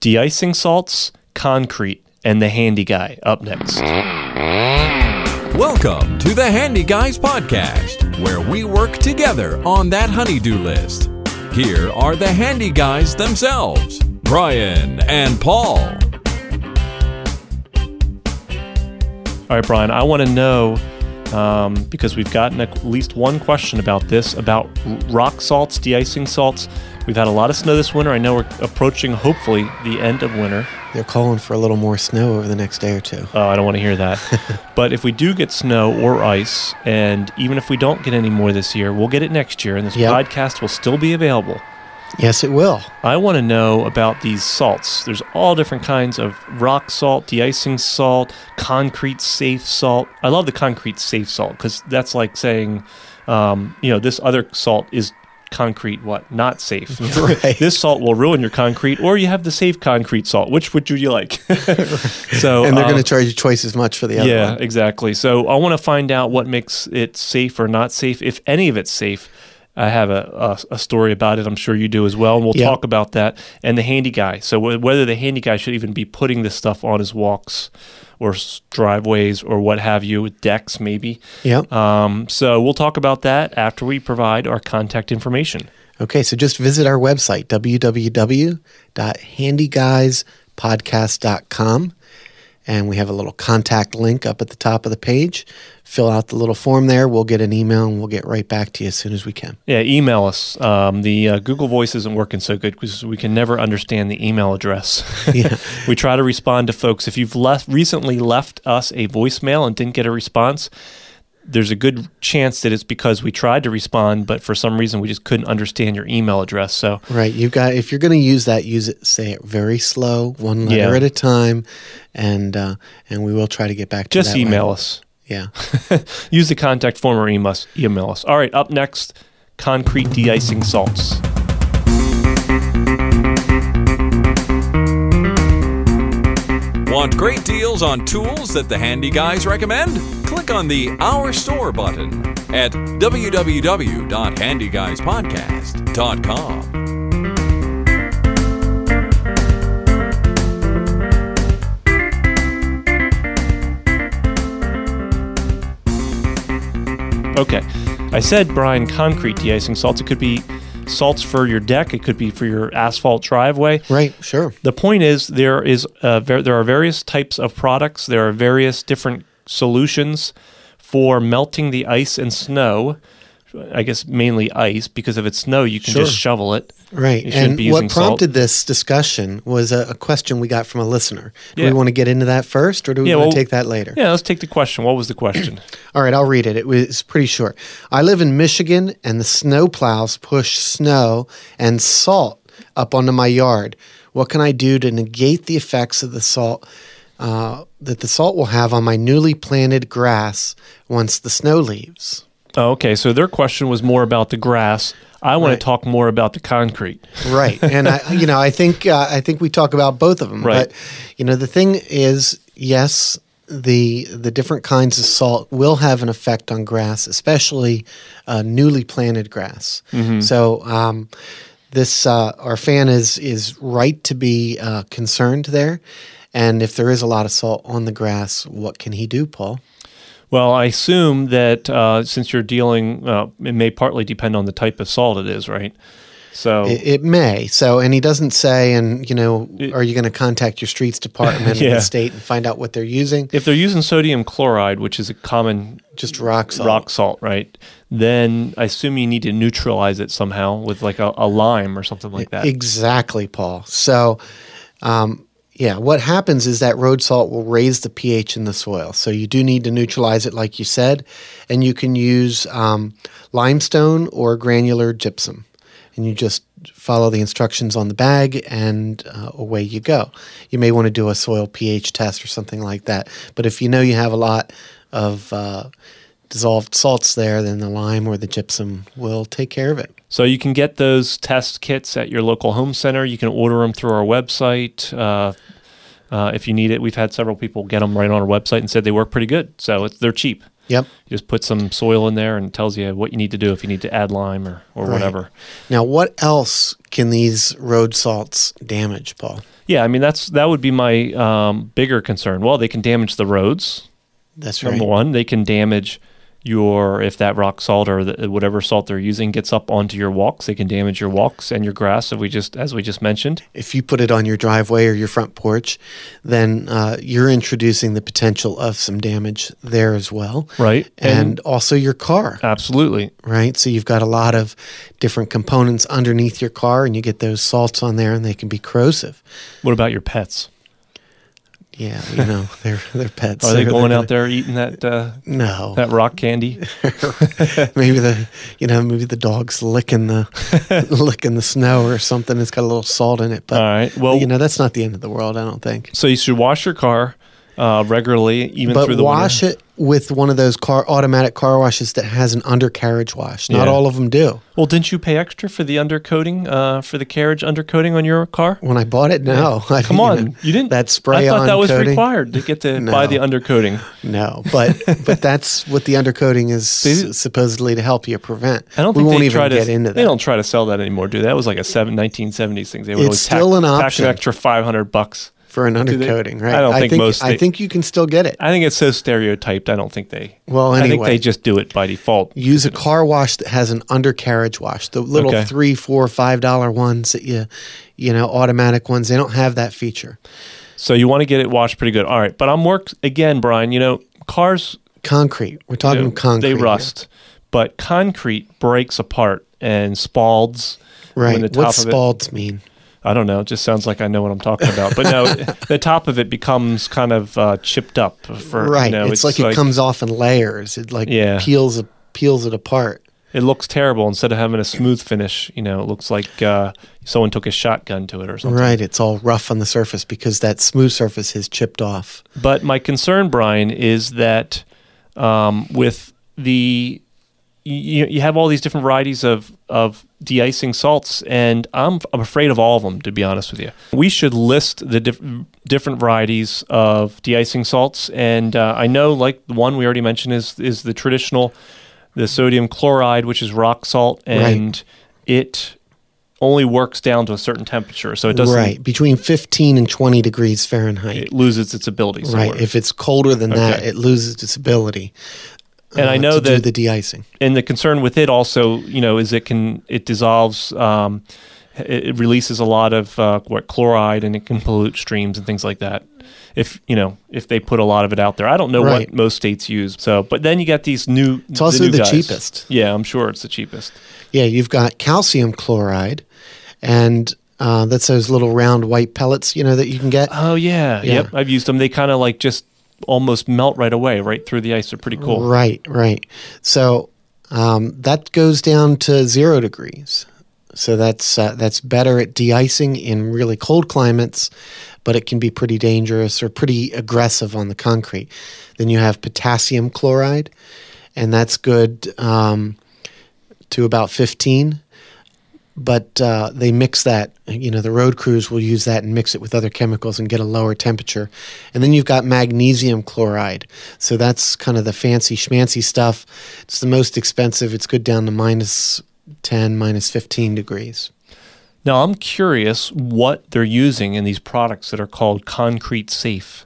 de-icing salts, concrete, and the Handy Guy up next. Welcome to the Handy Guys podcast, where we work together on that honey-do list. Here are the Handy Guys themselves, Brian and Paul. All right, Brian, I want to know, because we've gotten at least one question about this, about rock salts, de-icing salts. We've had a lot of snow this winter. I know we're approaching, hopefully, the end of winter. They're calling for a little more snow over the next day or two. Oh, I don't want to hear that. But if we do get snow or ice, and even if we don't get any more this year, we'll get it next year, and this podcast will still be available. Yes, it will. I want to know about these salts. There's all different kinds of rock salt, de-icing salt, concrete safe salt. I love the concrete safe salt because that's like saying, this other salt is concrete, not safe. Right. This salt will ruin your concrete, or you have the safe concrete salt. Which would you like? So, and they're going to charge you twice as much for the other one. Yeah, exactly. So I want to find out what makes it safe or not safe, if any of it's safe. I have a story about it. I'm sure you do as well, and we'll talk about that. And the Handy Guy. So whether the Handy Guy should even be putting this stuff on his walks or driveways or what have you, decks maybe. Yep. So we'll talk about that after we provide our contact information. Okay, so just visit our website, www.handyguyspodcast.com. And we have a little contact link up at the top of the page. Fill out the little form there. We'll get an email, and we'll get right back to you as soon as we can. Yeah, email us. The Google Voice isn't working so good because we can never understand the email address. Yeah. We try to respond to folks. If you've recently left us a voicemail and didn't get a response, there's a good chance that it's because we tried to respond, but for some reason we just couldn't understand your email address. So right, if you're going to use that, say it very slow, one letter at a time, and we will try to get back to you. Just email us. Yeah. Use the contact form or email us. All right, up next, concrete de-icing salts. Want great deals on tools that the Handy Guys recommend? Click on the Our Store button at www.handyguyspodcast.com. Okay. I said, Brian, concrete de-icing salts. It could be salts for your deck. It could be for your asphalt driveway. Right, sure. The point is there are various types of products. There are various different solutions for melting the ice and snow. I guess mainly ice, because if it's snow, you can just shovel it. Right. And what prompted this discussion was a question we got from a listener. Do we want to get into that first, or do we want to take that later? Yeah, let's take the question. What was the question? All right, I'll read it. It was pretty short. I live in Michigan, and the snow plows push snow and salt up onto my yard. What can I do to negate the effects of the salt that the salt will have on my newly planted grass once the snow leaves? Oh, okay, so their question was more about the grass. I want to talk more about the concrete. Right, and I think we talk about both of them. Right. But the thing is, yes, the different kinds of salt will have an effect on grass, especially newly planted grass. Mm-hmm. So this our fan is right to be concerned there. And if there is a lot of salt on the grass, what can he do, Paul? Well, I assume that since you're dealing, it may partly depend on the type of salt it is, right? So it may. So, and he doesn't say, are you going to contact your streets department in the state and find out what they're using? If they're using sodium chloride, which is a common just rock salt, right? Then I assume you need to neutralize it somehow with like a lime or something like that. Exactly, Paul. So, what happens is that road salt will raise the pH in the soil. So you do need to neutralize it, like you said, and you can use limestone or granular gypsum. And you just follow the instructions on the bag, and away you go. You may want to do a soil pH test or something like that. But if you know you have a lot of dissolved salts there, then the lime or the gypsum will take care of it. So you can get those test kits at your local home center. You can order them through our website if you need it. We've had several people get them right on our website and said they work pretty good. So they're cheap. Yep. You just put some soil in there and it tells you what you need to do if you need to add lime or whatever. Now, what else can these road salts damage, Paul? Yeah, I mean that would be my bigger concern. Well, they can damage the roads. That's right. Number one, they can damage if that rock salt or whatever salt they're using gets up onto your walks, they can damage your walks and your grass, as we just mentioned. If you put it on your driveway or your front porch, then you're introducing the potential of some damage there as well. Right. And also your car. Absolutely. Right. So you've got a lot of different components underneath your car, and you get those salts on there, and they can be corrosive. What about your pets? Yeah, they're pets. Are they going out there eating that no, that rock candy? maybe the dog's licking the snow or something. It's got a little salt in it. But all right, well, that's not the end of the world, I don't think. So you should wash your car regularly, even through the wash winter. it with one of those automatic car washes that has an undercarriage wash. Not all of them do. Well, didn't you pay extra for the undercoating, for the carriage undercoating on your car? When I bought it, no. Yeah. Come on, you didn't. That spray on I thought that was coating? required to get to buy the undercoating. No, but that's what the undercoating is supposedly to help you prevent. I don't think we won't they even get into that. They don't try to sell that anymore, do they? That was like a 1970s thing. They would It's still an option. Tack an extra $500 for an undercoating, right? I think you can still get it. I think it's so stereotyped. I don't think they. Well, anyway, I think they just do it by default. Use a car wash that has an undercarriage wash. The little $3, $4, $5 ones that you automatic ones. They don't have that feature. So you want to get it washed pretty good. All right, but again, Brian. Cars. Concrete. We're talking concrete. They rust, but concrete breaks apart and spalds. Right. What's spalds mean? I don't know. It just sounds like I know what I'm talking about. But no, the top of it becomes kind of chipped up. Right. It's like it comes off in layers. It peels it apart. It looks terrible. Instead of having a smooth finish, it looks like someone took a shotgun to it or something. Right. It's all rough on the surface because that smooth surface has chipped off. But my concern, Brian, is that with the you have all these different varieties of de-icing salts, and I'm afraid of all of them, to be honest with you. We should list the different varieties of de-icing salts, and I know, like the one we already mentioned is the traditional, the sodium chloride, which is rock salt, and it only works down to a certain temperature, so it doesn't. Right, between 15 and 20 degrees Fahrenheit. It loses its ability. Right, if it's colder than that, it loses its ability. And I know to that do the de-icing. And the concern with it also, is it dissolves, it releases a lot of chloride, and it can pollute streams and things like that. If they put a lot of it out there, I don't know what most states use. So, but then you got these new. It's also the cheapest. Yeah, I'm sure it's the cheapest. Yeah, you've got calcium chloride, and that's those little round white pellets, that you can get. Oh yeah, yep. I've used them. They kind of just almost melt right away, right through the ice. They're pretty cool. Right. So that goes down to 0 degrees. So that's better at de-icing in really cold climates, but it can be pretty dangerous or pretty aggressive on the concrete. Then you have potassium chloride, and that's good to about 15. But they mix that, the road crews will use that and mix it with other chemicals and get a lower temperature. And then you've got magnesium chloride. So that's kind of the fancy schmancy stuff. It's the most expensive. It's good down to -10, -15 degrees. Now, I'm curious what they're using in these products that are called Concrete Safe.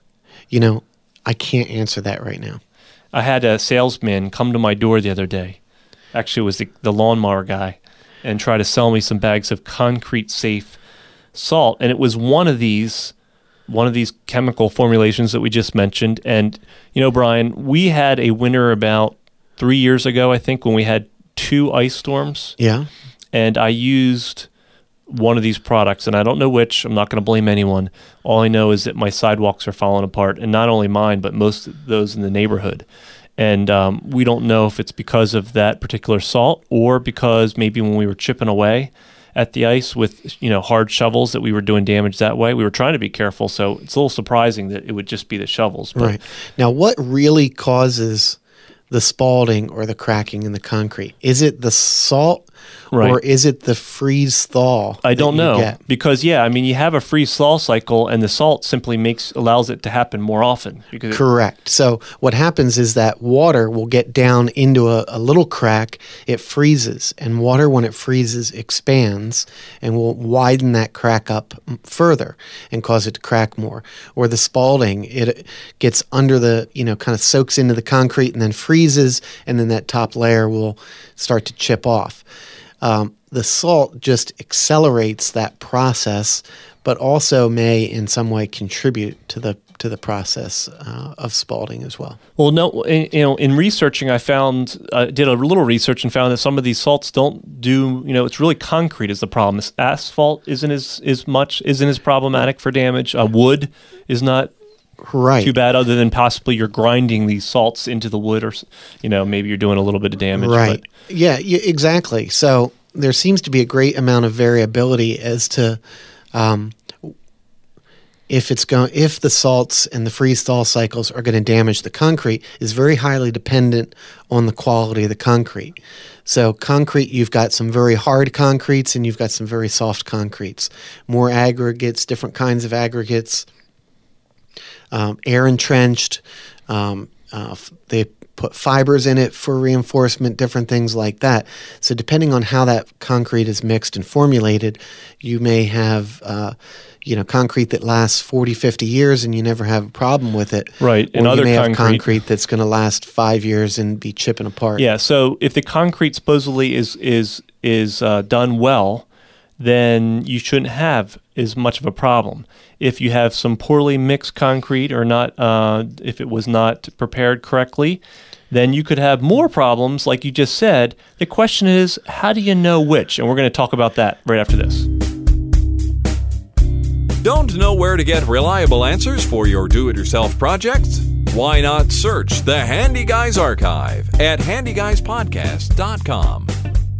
I can't answer that right now. I had a salesman come to my door the other day. Actually, it was the lawnmower guy. And try to sell me some bags of Concrete Safe salt, and it was one of these chemical formulations that we just mentioned. And Brian, we had a winter about 3 years ago, I think, when we had 2 ice storms. Yeah. And I used one of these products, and I don't know which. I'm not going to blame anyone. All I know is that my sidewalks are falling apart, and not only mine, but most of those in the neighborhood. And we don't know if it's because of that particular salt or because maybe when we were chipping away at the ice with hard shovels that we were doing damage that way. We were trying to be careful, so it's a little surprising that it would just be the shovels. But right. Now, what really causes the spalling or the cracking in the concrete? Is it the salt Right. or is it the freeze-thaw? I don't that you know get? because you have a freeze-thaw cycle, and the salt simply allows it to happen more often. Because Correct. So what happens is that water will get down into a little crack. It freezes, and water, when it freezes, expands and will widen that crack up further and cause it to crack more. Or the spalting, it gets under the, kind of soaks into the concrete and then freezes, and then that top layer will start to chip off. The salt just accelerates that process, but also may in some way contribute to the process of spalting as well. Well, no, in researching, I did a little research and found that some of these salts don't do. It's really concrete is the problem. Asphalt isn't as problematic for damage. Wood is not Right. too bad, other than possibly you're grinding these salts into the wood, or maybe you're doing a little bit of damage. Right. But Yeah, exactly. So there seems to be a great amount of variability as to if the salts and the freeze-thaw cycles are going to damage the concrete is very highly dependent on the quality of the concrete. So concrete, you've got some very hard concretes and you've got some very soft concretes. More aggregates, different kinds of aggregates, air entrenched. They put fibers in it for reinforcement, different things like that. So depending on how that concrete is mixed and formulated, you may have concrete that lasts 40, 50 years and you never have a problem with it. Right. Or And you other may have concrete concrete that's going to last 5 years and be chipping apart. Yeah. So if the concrete supposedly is done well, then you shouldn't have as much of a problem. If you have some poorly mixed concrete or not, if it was not prepared correctly, then you could have more problems, like you just said. The question is, how do you know which? And we're going to talk about that right after this. Don't know where to get reliable answers for your do-it-yourself projects? Why not search the Handy Guys Archive at handyguyspodcast.com.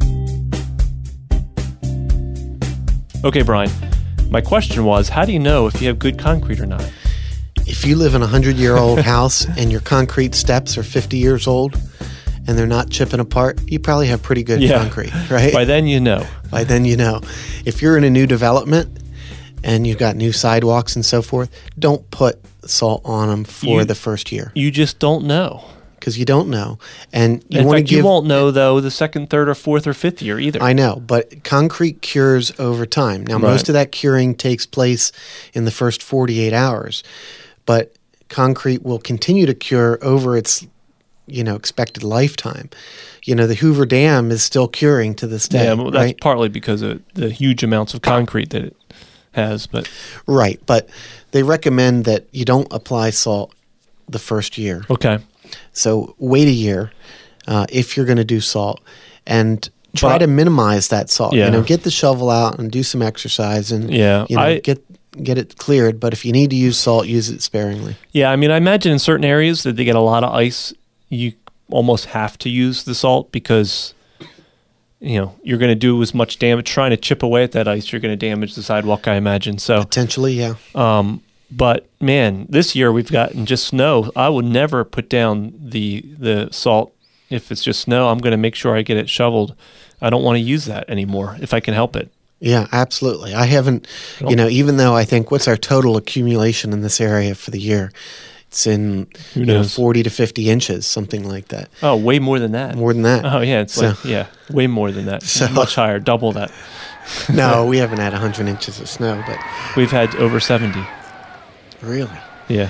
Okay, Brian, my question was, how do you know if you have good concrete or not? If you live in a 100-year-old house and your concrete steps are 50 years old and they're not chipping apart, you probably have pretty good concrete, right? By then you know. By then you know. If you're in a new development and you've got new sidewalks and so forth, don't put salt on them for the first year. You just don't know. Because you don't know. And you in want fact, to give, you won't know, though, the second, third, or fourth, or fifth year either. I know, but concrete cures over time. Now, most of that curing takes place in the first 48 hours, but concrete will continue to cure over its, expected lifetime. The Hoover Dam is still curing to this day. Yeah, well, that's partly because of the huge amounts of concrete that it has. Right, but they recommend that you don't apply salt the first year. Okay. So wait a year if you're going to do salt, and try to minimize that salt. Yeah. Get the shovel out and do some exercise, and get it cleared. But if you need to use salt, use it sparingly. Yeah, I imagine in certain areas that they get a lot of ice, you almost have to use the salt because you're going to do as much damage trying to chip away at that ice. You're going to damage the sidewalk, I imagine. So potentially, yeah. But man, this year we've gotten just snow. I would never put down the salt if it's just snow. I'm going to make sure I get it shoveled. I don't want to use that anymore if I can help it. Yeah, absolutely. I haven't, even though I think what's our total accumulation in this area for the year? It's in 40 to 50 inches, something like that. Oh, way more than that. More than that. Oh, yeah. It's way more than that. Much higher, double that. No, we haven't had 100 inches of snow, but we've had over 70. Really? Yeah.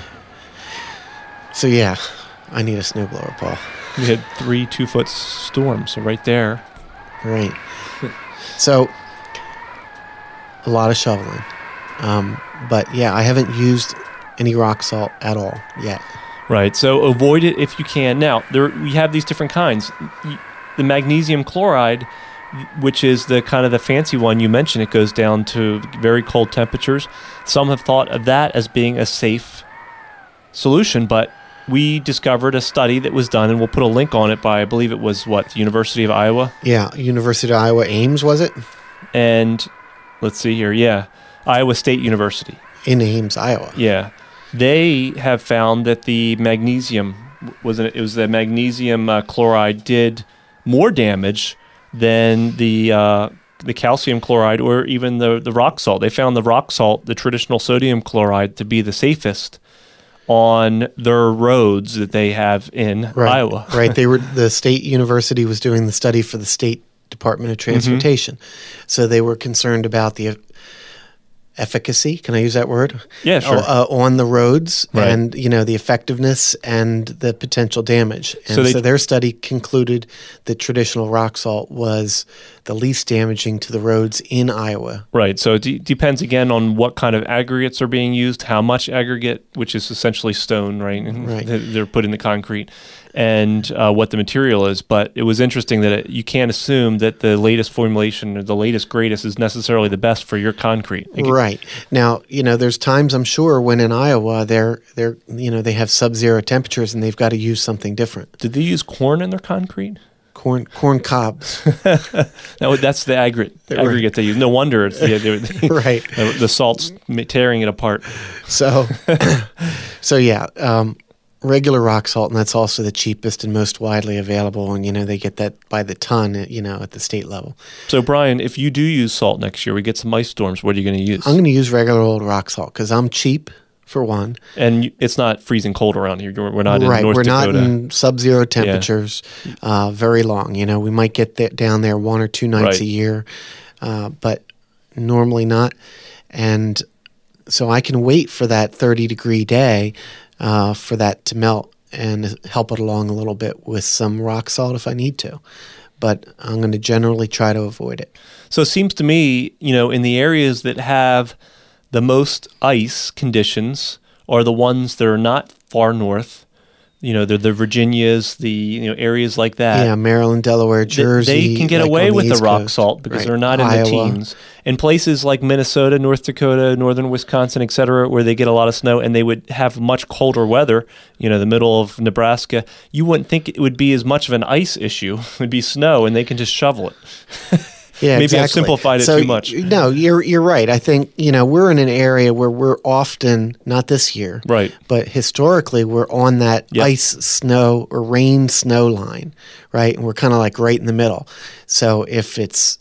So yeah, I need a snowblower, Paul. We had 3 2-foot storms right there. Right. So a lot of shoveling. But yeah, I haven't used any rock salt at all yet. Right. So avoid it if you can. Now, we have these different kinds. The magnesium chloride, which is the kind of the fancy one you mentioned, it goes down to very cold temperatures. Some have thought of that as being a safe solution, but we discovered a study that was done, and we'll put a link on it by, I believe it was, the University of Iowa? Yeah, University of Iowa, Ames, was it? And let's see here, Iowa State University. In Ames, Iowa. Yeah. They have found that the magnesium, the magnesium chloride did more damage than the calcium chloride or even the rock salt. They found the rock salt, the traditional sodium chloride, to be the safest on their roads that they have in Iowa. Right. The state university was doing the study for the State Department of Transportation. So they were concerned about the efficacy, can I use that word? Yeah, sure. On the roads, right. and the effectiveness and the potential damage. And so their study concluded that traditional rock salt was the least damaging to the roads in Iowa. Right. So it depends again on what kind of aggregates are being used, how much aggregate, which is essentially stone, right? Right. They're put in the concrete, and what the material is. But it was interesting that you can't assume that the latest formulation or the latest, greatest is necessarily the best for your concrete. Right. Now, there's times, I'm sure, when in Iowa they have sub-zero temperatures and they've got to use something different. Did they use corn in their concrete? Corn cobs. No, that's the aggregate they use. No wonder it's right. The salt's tearing it apart. So yeah, regular rock salt, and that's also the cheapest and most widely available. And they get that by the ton, at the state level. So Brian, if you do use salt next year, we get some ice storms. What are you going to use? I'm going to use regular old rock salt because I'm cheap. For one. And it's not freezing cold around here. We're not in North Dakota. Right, we're not in sub-zero temperatures very long. We might get down there 1 or 2 nights a year, but normally not. And so I can wait for that 30-degree day for that to melt and help it along a little bit with some rock salt if I need to. But I'm going to generally try to avoid it. So it seems to me, in the areas that have the most ice conditions are the ones that are not far north. They're the Virginias, the areas like that. Yeah, Maryland, Delaware, Jersey. They can get away with the rock salt because they're not in Iowa. the teens. In places like Minnesota, North Dakota, northern Wisconsin, et cetera, where they get a lot of snow and they would have much colder weather, the middle of Nebraska, you wouldn't think it would be as much of an ice issue. It would be snow and they can just shovel it. Yeah, maybe exactly. I've simplified it too much. No, you're right. I think we're in an area where we're often, not this year, right, but historically we're on that ice, snow, or rain snow line, right? And we're kind of like right in the middle. So if it's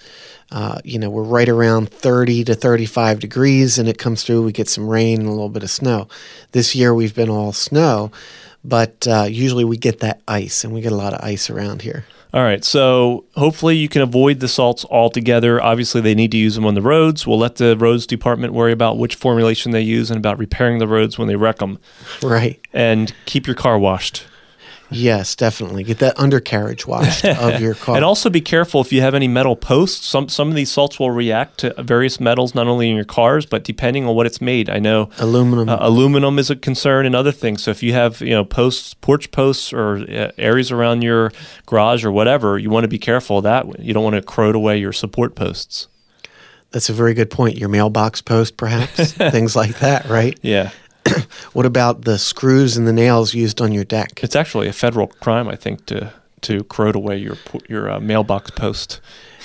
we're right around 30 to 35 degrees and it comes through, we get some rain and a little bit of snow. This year we've been all snow, but usually we get that ice, and we get a lot of ice around here. All right, so hopefully you can avoid the salts altogether. Obviously, they need to use them on the roads. We'll let the roads department worry about which formulation they use and about repairing the roads when they wreck them. Right. And keep your car washed. Yes, definitely. Get that undercarriage washed of your car. And also be careful if you have any metal posts. Some of these salts will react to various metals, not only in your cars, but depending on what it's made. I know aluminum is a concern and other things. So if you have posts, porch posts, or areas around your garage or whatever, you want to be careful of that. You don't want to corrode away your support posts. That's a very good point. Your mailbox post, perhaps, things like that, right? Yeah. What about the screws and the nails used on your deck? It's actually a federal crime, I think, to corrode away your mailbox post.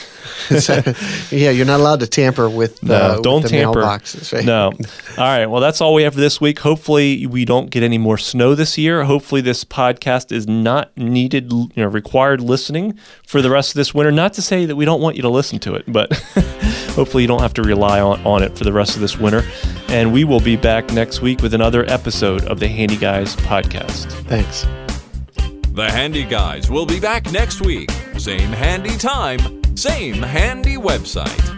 Yeah, you're not allowed to tamper with the mailboxes, right? No. All right. Well, that's all we have for this week. Hopefully, we don't get any more snow this year. Hopefully, this podcast is not needed, required listening for the rest of this winter. Not to say that we don't want you to listen to it, but hopefully, you don't have to rely on it for the rest of this winter. And we will be back next week with another episode of the Handy Guys podcast. Thanks. The Handy Guys will be back next week. Same handy time, same handy website.